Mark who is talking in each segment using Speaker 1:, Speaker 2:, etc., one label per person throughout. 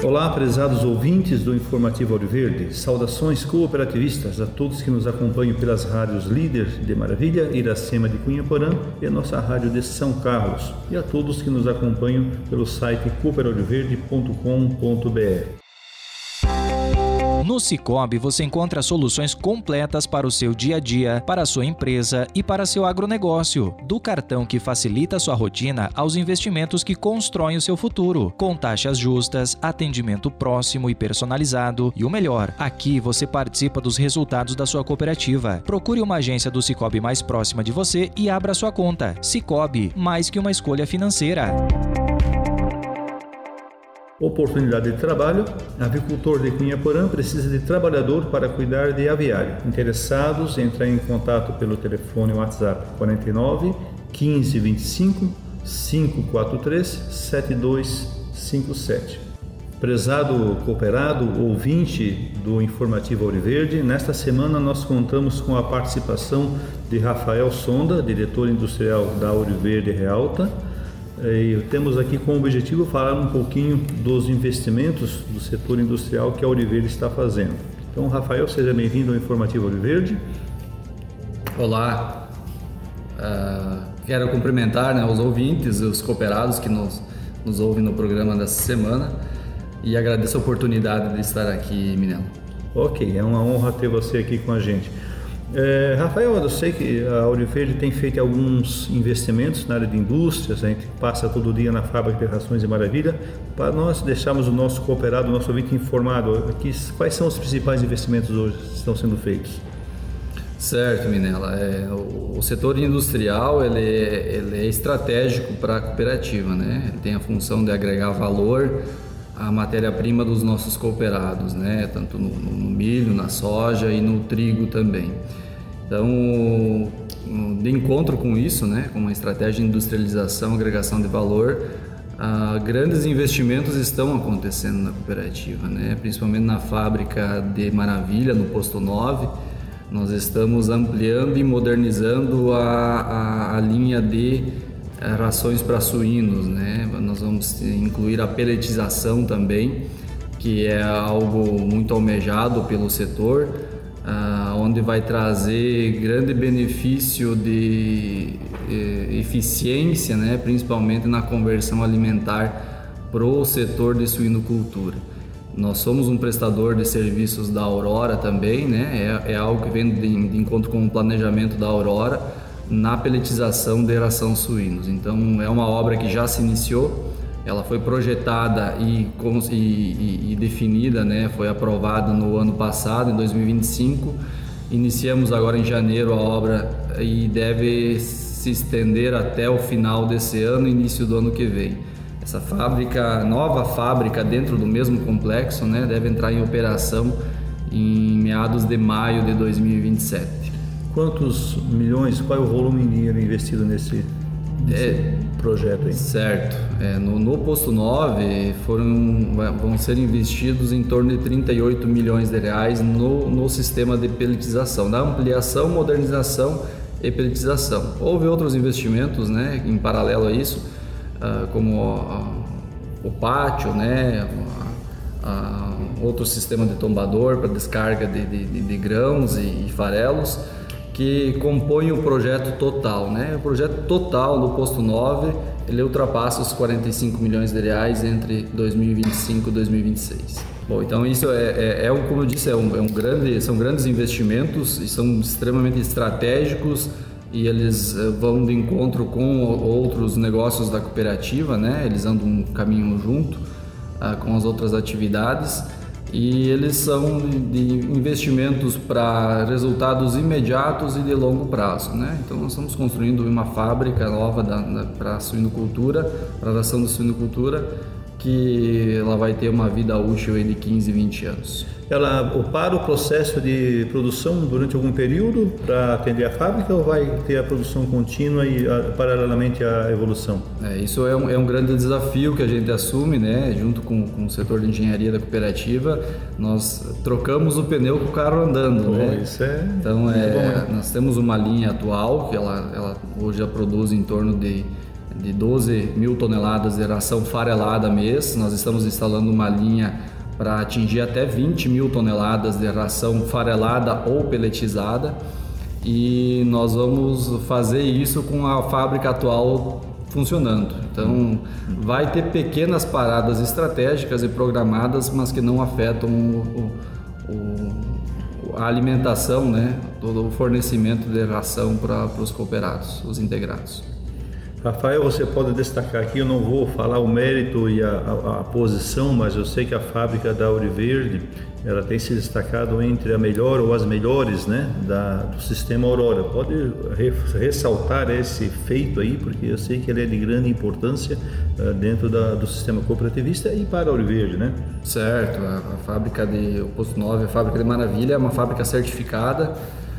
Speaker 1: Olá, prezados ouvintes do Informativo Ouro Verde. Saudações cooperativistas a todos que nos acompanham pelas rádios Líder de Maravilha, Iracema de Cunhaporã e a nossa rádio de São Carlos, e a todos que nos acompanham pelo site cooperouroverde.com.br.
Speaker 2: No Sicoob você encontra soluções completas para o seu dia a dia, para a sua empresa e para seu agronegócio. Do cartão que facilita sua rotina aos investimentos que constroem o seu futuro. Com taxas justas, atendimento próximo e personalizado. E o melhor, aqui você participa dos resultados da sua cooperativa. Procure uma agência do Sicoob mais próxima de você e abra sua conta. Sicoob, mais que uma escolha financeira.
Speaker 1: Oportunidade de trabalho. Avicultor de Cunhaporã precisa de trabalhador para cuidar de aviário. Interessados, entrar em contato pelo telefone WhatsApp 49 15 25 543 7257. Prezado cooperado, ouvinte do Informativo Ouro Verde, nesta semana nós contamos com a participação de Rafael Sonda, diretor industrial da Ouro Verde Realta. E temos aqui como objetivo falar um pouquinho dos investimentos do setor industrial que a Ouro Verde está fazendo. Então, Rafael, seja bem-vindo ao Informativo Ouro Verde.
Speaker 3: Olá, quero cumprimentar os ouvintes, os cooperados que nos ouvem no programa dessa semana e agradeço a oportunidade de estar aqui, Minelo.
Speaker 1: Ok, é uma honra ter você aqui com a gente. Rafael, eu sei que a Ouro Verde tem feito alguns investimentos na área de indústrias, a gente passa todo dia na fábrica de rações de Maravilha, para nós deixarmos o nosso cooperado, o nosso ouvinte informado aqui, quais são os principais investimentos hoje que estão sendo feitos?
Speaker 3: Certo, Minela, o setor industrial ele é estratégico para a cooperativa, né? Ele tem a função de agregar valor à matéria-prima dos nossos cooperados, né? Tanto no milho, na soja e no trigo também. Então, de encontro com isso, né? Com uma estratégia de industrialização, agregação de valor, grandes investimentos estão acontecendo na cooperativa, né? Principalmente na fábrica de Maravilha, no posto 9, nós estamos ampliando e modernizando a linha de rações para suínos, né? Nós vamos incluir a peletização também, que é algo muito almejado pelo setor, onde vai trazer grande benefício de eficiência, né? Principalmente na conversão alimentar para o setor de suinocultura. Nós somos um prestador de serviços da Aurora também, né? É algo que vem de encontro com o planejamento da Aurora na peletização de ração suínos. Então é uma obra que já se iniciou, ela foi projetada e definida, né? Foi aprovada no ano passado, em 2025. Iniciamos agora em janeiro a obra e deve se estender até o final desse ano, início do ano que vem. Essa fábrica, nova fábrica dentro do mesmo complexo, né? Deve entrar em operação em meados de maio de 2027.
Speaker 1: Quantos milhões, qual é o volume de dinheiro investido nesse projeto aí?
Speaker 3: Certo. No posto 9 vão ser investidos em torno de 38 milhões de reais no sistema de peletização, na ampliação, modernização e peletização. Houve outros investimentos, né, em paralelo a isso, como o pátio, né, outro sistema de tombador para descarga de grãos e farelos, que compõe o projeto total, né? O projeto total do posto 9, ele ultrapassa os 45 milhões de reais entre 2025 e 2026. Bom, então isso como eu disse, são grandes investimentos e são extremamente estratégicos e eles vão de encontro com outros negócios da cooperativa, né? Eles andam um caminho junto com as outras atividades. E eles são de investimentos para resultados imediatos e de longo prazo, né? Então nós estamos construindo uma fábrica nova para suinocultura, para a ração da suinocultura, que ela vai ter uma vida útil de 15, 20 anos.
Speaker 1: Ela para o processo de produção durante algum período para atender a fábrica ou vai ter a produção contínua e paralelamente à evolução?
Speaker 3: Isso é um grande desafio que a gente assume, né? Junto com o setor de engenharia da cooperativa, nós trocamos o pneu com o carro andando, né?
Speaker 1: Isso é.
Speaker 3: Então nós temos uma linha atual que ela hoje já produz em torno de de 12 mil toneladas de ração farelada mês. Nós estamos instalando uma linha para atingir até 20 mil toneladas de ração farelada ou peletizada, e nós vamos fazer isso com a fábrica atual funcionando. Então vai ter pequenas paradas estratégicas e programadas, mas que não afetam a alimentação, né, todo o fornecimento de ração para os cooperados, os integrados.
Speaker 1: Rafael, você pode destacar aqui, eu não vou falar o mérito e a posição, mas eu sei que a fábrica da Ouro Verde, ela tem se destacado entre a melhor ou as melhores, né, do sistema Aurora. Pode ressaltar esse feito aí, porque eu sei que ele é de grande importância dentro do sistema cooperativista e para a Ouro Verde, né?
Speaker 3: Certo, a fábrica o Posto 9, a fábrica de Maravilha, é uma fábrica certificada,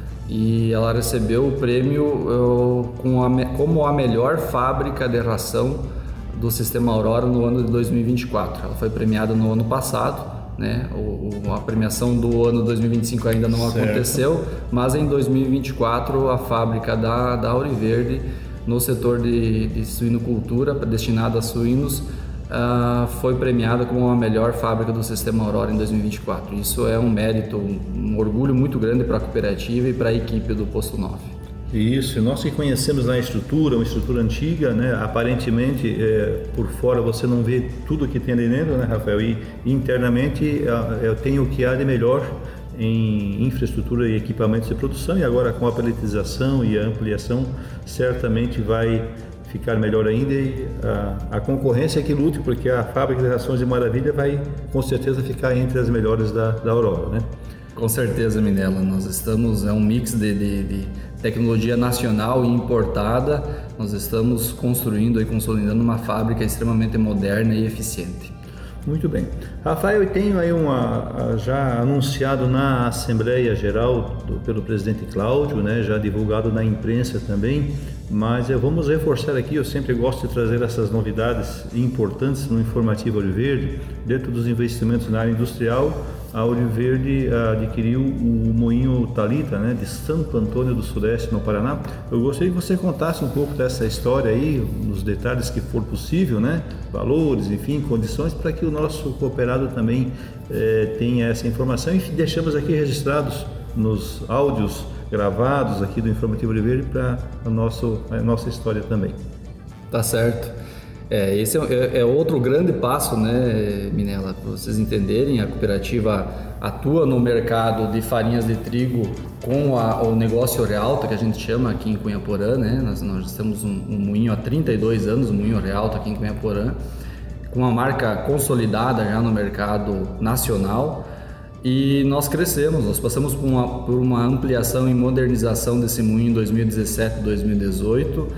Speaker 3: e ela recebeu o prêmio como a melhor fábrica de ração do Sistema Aurora no ano de 2024. Ela foi premiada no ano passado, né? A premiação do ano 2025 ainda não aconteceu, mas em 2024 a fábrica da Ouro Verde, no setor de suinocultura, destinada a suínos, foi premiada como a melhor fábrica do Sistema Aurora em 2024. Isso é um mérito, um orgulho muito grande para a cooperativa e para a equipe do Posto 9.
Speaker 1: Isso, nós que conhecemos na estrutura, uma estrutura antiga, né? Aparentemente por fora você não vê tudo que tem ali dentro, né, Rafael? E internamente eu tenho o que há de melhor em infraestrutura e equipamentos de produção, e agora com a peletização e a ampliação certamente vai ficar melhor ainda, e a concorrência é que lute, porque a fábrica de rações de Maravilha vai com certeza ficar entre as melhores da Aurora, né?
Speaker 3: Com certeza, Minella, nós estamos, é um mix de tecnologia nacional e importada. Nós estamos construindo e consolidando uma fábrica extremamente moderna e eficiente.
Speaker 1: Muito bem. Rafael, eu tenho aí já anunciado na Assembleia Geral pelo presidente Cláudio, né, já divulgado na imprensa também, mas vamos reforçar aqui, eu sempre gosto de trazer essas novidades importantes no Informativo Ouro Verde. Dentro dos investimentos na área industrial, a Ouro Verde adquiriu o Moinho Thalita, né, de Santo Antônio do Sudeste, no Paraná. Eu gostaria que você contasse um pouco dessa história aí, nos detalhes que for possível, né, valores, enfim, condições, para que o nosso cooperado também tenha essa informação, e deixamos aqui registrados nos áudios gravados aqui do Informativo Ouro Verde para a nossa história também.
Speaker 3: Tá certo. Esse é outro grande passo, né, Minella, para vocês entenderem. A cooperativa atua no mercado de farinhas de trigo com o negócio Orealta, que a gente chama aqui em Cunhaporã, né? Nós temos um moinho há 32 anos, o moinho Orealta aqui em Cunhaporã, com uma marca consolidada já no mercado nacional. E nós crescemos, nós passamos por uma ampliação e modernização desse moinho em 2017, 2018,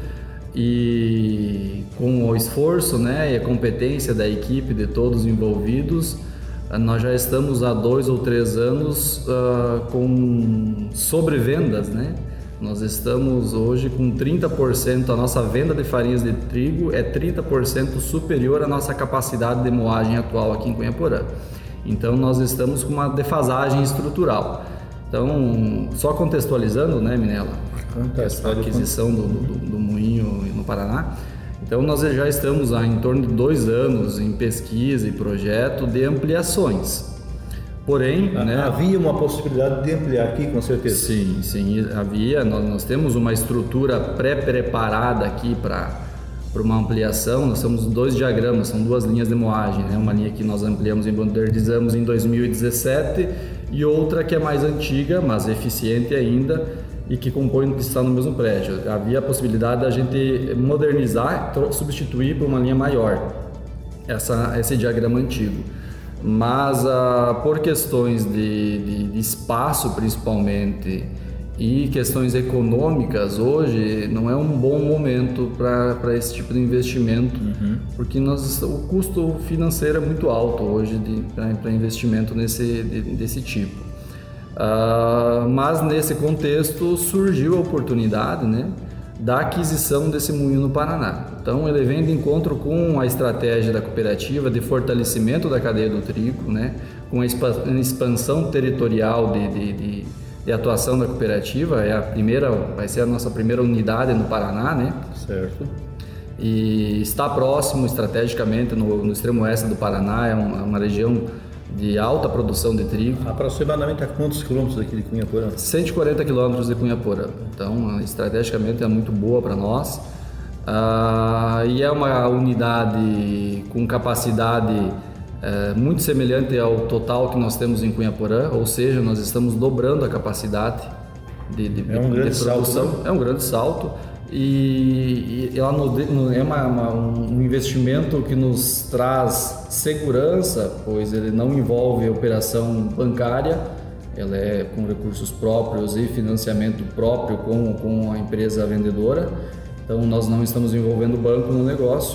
Speaker 3: e com o esforço, né, e a competência da equipe, de todos envolvidos, nós já estamos há 2 ou 3 anos com sobrevendas, né? Nós estamos hoje com 30%, a nossa venda de farinhas de trigo é 30% superior à nossa capacidade de moagem atual aqui em Cunhaporã. Então nós estamos com uma defasagem estrutural. Então, só contextualizando, né, Minella, essa aquisição do moinho no Paraná. Então nós já estamos há em torno de 2 anos em pesquisa e projeto de ampliações. Porém,
Speaker 1: havia uma possibilidade de ampliar aqui, com certeza.
Speaker 3: Sim, havia. Nós temos uma estrutura pré-preparada aqui para uma ampliação. Nós temos 2 diagramas, são 2 linhas de moagem, né? Uma linha que nós ampliamos e modernizamos em 2017 e outra que é mais antiga, mas eficiente ainda, e que compõe, que está no mesmo prédio. Havia a possibilidade da gente modernizar, substituir por uma linha maior esse diagrama antigo. Mas por questões de espaço principalmente e questões econômicas, hoje não é um bom momento para esse tipo de investimento, porque o custo financeiro é muito alto hoje para investimento desse tipo. Mas nesse contexto surgiu a oportunidade, né, da aquisição desse moinho no Paraná. Então ele vem de encontro com a estratégia da cooperativa de fortalecimento da cadeia do trigo, né, com a expansão territorial de atuação da cooperativa. Vai ser a nossa primeira unidade no Paraná, né?
Speaker 1: Certo.
Speaker 3: e está próximo estrategicamente no extremo oeste do Paraná, é uma região de alta produção de trigo.
Speaker 1: Aproximadamente a quantos quilômetros aqui de Cunhaporã?
Speaker 3: 140 quilômetros de Cunhaporã, então estrategicamente é muito boa para nós. E é uma unidade com capacidade muito semelhante ao total que nós temos em Cunhaporã, ou seja, nós estamos dobrando a capacidade de produção. Salto, né? É um grande salto e ela é um investimento que nos traz segurança, pois ele não envolve operação bancária, ela é com recursos próprios e financiamento próprio com a empresa vendedora. Então nós não estamos envolvendo o banco no negócio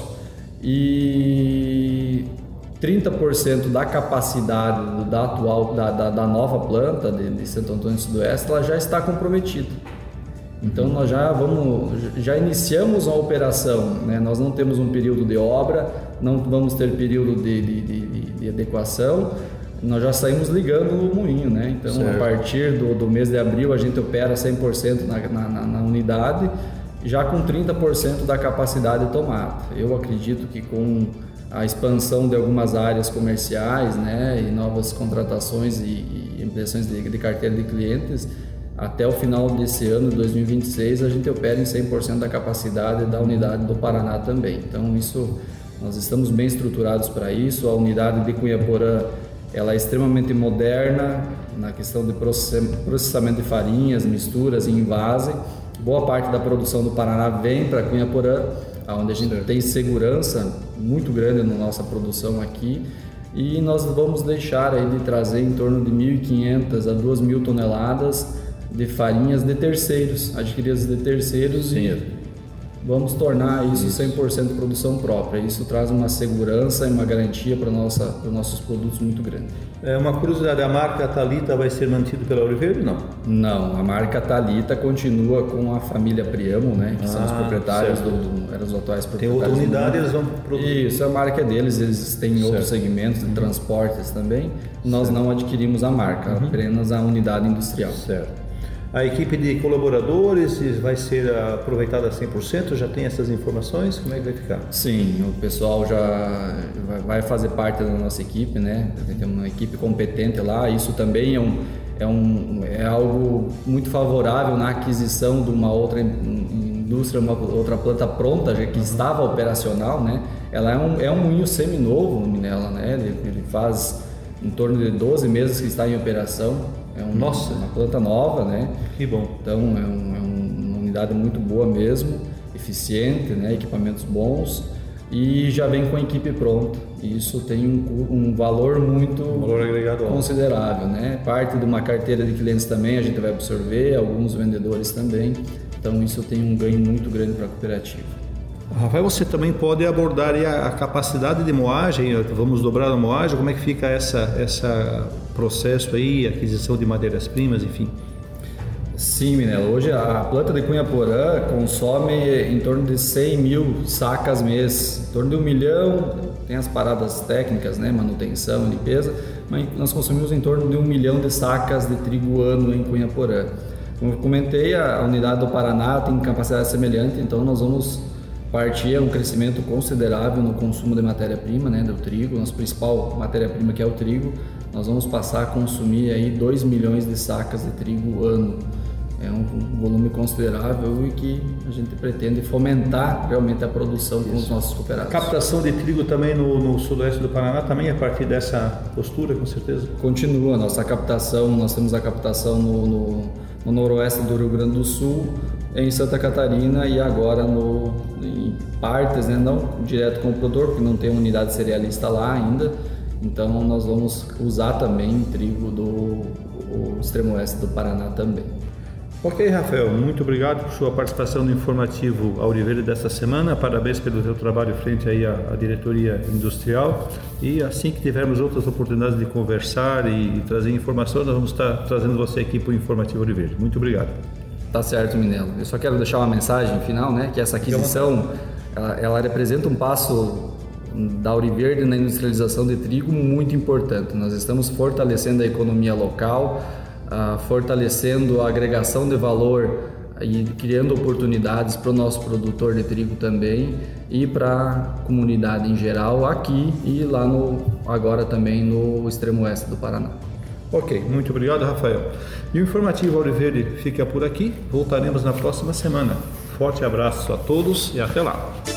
Speaker 3: e 30% da capacidade da nova planta de Santo Antônio do Sudoeste ela já está comprometida. Então nós já iniciamos a operação, né? Nós não temos um período de obra, não vamos ter período de adequação, nós já saímos ligando o moinho, né? Então certo. A partir do mês de abril a gente opera 100% na unidade, já com 30% da capacidade tomada. Eu acredito que com a expansão de algumas áreas comerciais, né, e novas contratações e impressões de carteira de clientes, até o final desse ano, 2026, a gente opera em 100% da capacidade da unidade do Paraná também. Então, nós estamos bem estruturados para isso. A unidade de Cunhaporã, ela é extremamente moderna na questão de processamento de farinhas, misturas e envase. Boa parte da produção do Paraná vem para Cunhaporã, onde a gente tem segurança muito grande na nossa produção aqui, e nós vamos deixar aí de trazer em torno de 1.500 a 2.000 toneladas de farinhas de terceiros, adquiridas de terceiros. Sim. E vamos tornar isso 100% produção própria. Isso traz uma segurança e uma garantia para os nossos produtos muito grande.
Speaker 1: Uma curiosidade, a marca Thalita vai ser mantida pela Ouro Verde ou não?
Speaker 3: Não, a marca Thalita continua com a família Priamo, né, que são os proprietários eram os atuais proprietários. Tem outra
Speaker 1: unidade, eles vão produzir.
Speaker 3: Isso, a marca é deles, eles têm outros segmentos de transportes também. Nós não adquirimos a marca, apenas a unidade industrial.
Speaker 1: Certo. A equipe de colaboradores vai ser aproveitada 100%? Já tem essas informações? Como é que vai ficar?
Speaker 3: Sim, o pessoal já vai fazer parte da nossa equipe, né? Tem uma equipe competente lá. Isso também é algo muito favorável na aquisição de uma outra indústria, uma outra planta pronta, já que estava operacional, né? Ela é um moinho seminovo, Minella, né? Ele faz em torno de 12 meses que está em operação. Uma planta nova, né?
Speaker 1: Que bom.
Speaker 3: Então é uma unidade muito boa mesmo, eficiente, né? Equipamentos bons e já vem com a equipe pronta. Isso tem um valor
Speaker 1: agregado
Speaker 3: considerável, né? Parte de uma carteira de clientes também a gente vai absorver, alguns vendedores também. Então isso tem um ganho muito grande para a cooperativa.
Speaker 1: Rafael, você também pode abordar aí a capacidade de moagem, vamos dobrar a moagem, como é que fica essa processo aí, aquisição de matérias-primas, enfim?
Speaker 3: Sim, Minella, hoje a planta de Cunhaporã consome em torno de 100 mil sacas mês, em torno de 1 milhão, tem as paradas técnicas, né, manutenção, limpeza, mas nós consumimos em torno de 1 milhão de sacas de trigo ano em Cunhaporã. Como eu comentei, a unidade do Paraná tem capacidade semelhante, então nós vamos partir um crescimento considerável no consumo de matéria-prima, né, do trigo, nossa principal matéria-prima que é o trigo, nós vamos passar a consumir aí 2 milhões de sacas de trigo ano. É um volume considerável e que a gente pretende fomentar realmente a produção com os nossos cooperados.
Speaker 1: Captação de trigo também no sudoeste do Paraná, também a partir dessa postura, com certeza?
Speaker 3: Continua a nossa captação, nós temos a captação no noroeste do Rio Grande do Sul, em Santa Catarina e agora em partes, né, não direto com o produtor, porque não tem unidade cerealista lá ainda, então nós vamos usar também trigo do extremo oeste do Paraná também.
Speaker 1: Ok, Rafael, muito obrigado por sua participação no informativo Ouro Verde desta semana, parabéns pelo seu trabalho frente aí à diretoria industrial, e assim que tivermos outras oportunidades de conversar e trazer informação, nós vamos estar trazendo você aqui para o informativo Ouro Verde. Muito obrigado.
Speaker 3: Tá certo, Minella. Eu só quero deixar uma mensagem final, né, que essa aquisição ela representa um passo da Ouro Verde na industrialização de trigo muito importante. Nós estamos fortalecendo a economia local, fortalecendo a agregação de valor e criando oportunidades para o nosso produtor de trigo também e para a comunidade em geral aqui e lá agora também no extremo oeste do Paraná.
Speaker 1: Ok, muito obrigado, Rafael. E o Informativo Ouro Verde fica por aqui. Voltaremos na próxima semana. Forte abraço a todos e até lá.